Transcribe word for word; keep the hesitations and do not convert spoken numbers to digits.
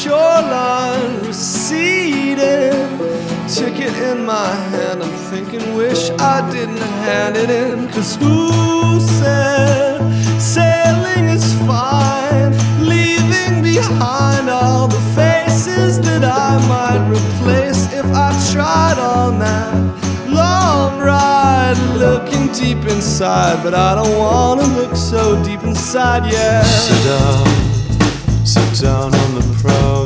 shoreline receding. Ticket in my hand, I'm thinking, wish I didn't hand it in. Cause who said sailing is fine, leaving behind all the faces that I might replace if I tried on that long ride, looking deep inside. But I don't wanna look so deep inside, yeah. Sit down, sit down on the prow.